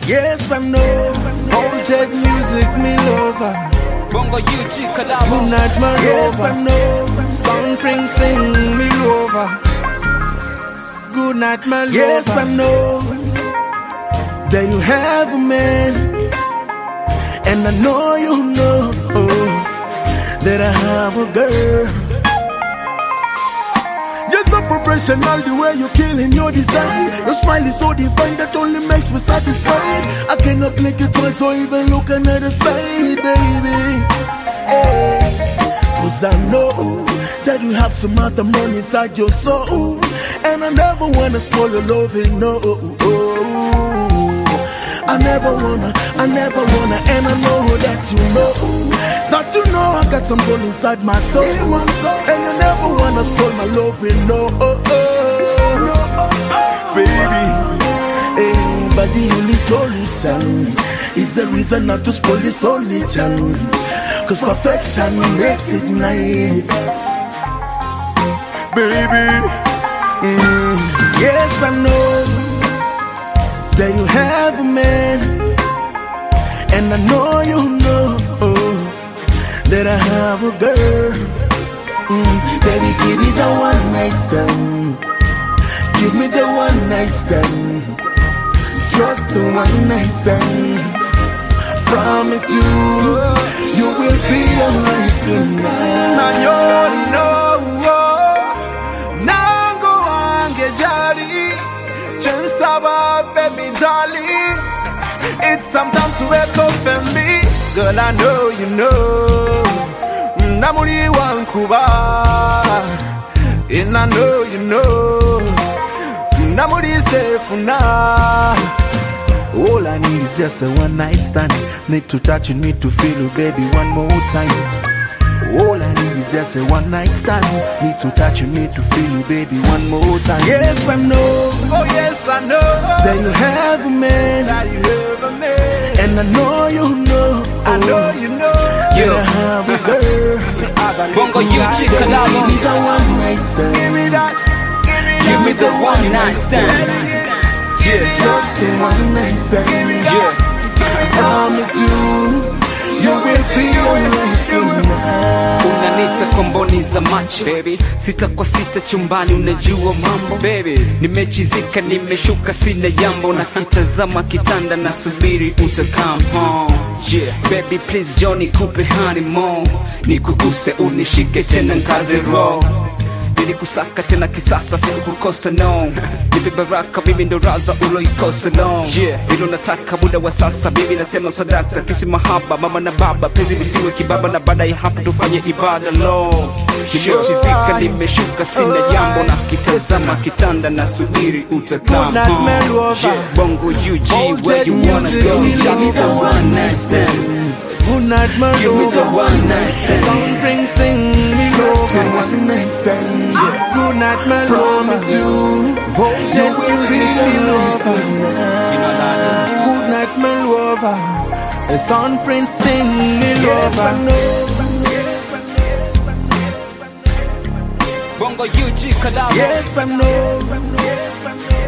Yes, I know. Haunted music, me lover. Bongo UG collabo. Good night, my lover. Yes, I know. Something thing, me lover. Good night, my lover. Yes, I know that you have a man, and I know you know that I have a girl. You're so professional, the way you're killing your design. Your smile is so divine that only makes me satisfied. I cannot blink it twice or even look another side, baby. Hey. Cause I know that you have some other man inside your soul, and I never wanna spoil your loving, no. I never wanna, and I know that you know I got some gold inside my soul, and you never wanna spoil my loving, no, baby. But the only solution is a reason not to spoil this only chance, cause perfection makes it nice, baby. Yes, I know that you have a man, and I know you know that I have a girl. Baby, give me the one night stand. Give me the one night stand. Just the one night stand. Promise you will be alright tonight. Now you know, nango angejali, chensaba femi darling. It's some time to wake up for me, girl. I know you know. Namuri wankuba, and I know you know. Namuri sefuna. All I need is just a one night stand. Need to touch you, need to feel you, baby, one more time. All I need is just a one night stand. Need to touch you, need to feel you, baby, one more time. Yes, I know. Oh yes, I know that you have a man, and I know you know. I know you know. That I have a girl. Bongo UG collabo. Give me the one night stand. Give me that. Give me the one night stand. Yeah, just a one night stand. Yeah, I promise you will be alright tonight. unanita komboni za macho baby, sita kwa sita chumbani, unajua mambo baby. Nimechizika, nimeshuka, sina jambo, na kitazama kitanda na subiri uta come home. Yeah, baby please Johnny kupe honeymoon, nikuguse unishike tena nkaze roll. Nilikusaka tena kisasa, sikukukosa no. Nipe baraka, mimi ndo radha uloikosa no. Yeah, hilo nataka muda wa sasa, bibi nasema sadaka. Kisi mahaba, mama na baba, penzi lisiwe kibaba, na baada ya hapo tufanye ibada lo. Nimechizika, nimeshuka, sina jambo, na kitazama kitanda na subiri utakam home. Yeah, Bongo UG, where you wanna go? Give me the one night stand. Good night, my Give me the one night stand. Something thing me over. One night stand. Yeah. Good night, my promise you that will be over. Good night, my lover. A sun prince thing me lover. Bongo UG collabo. Yes, I know.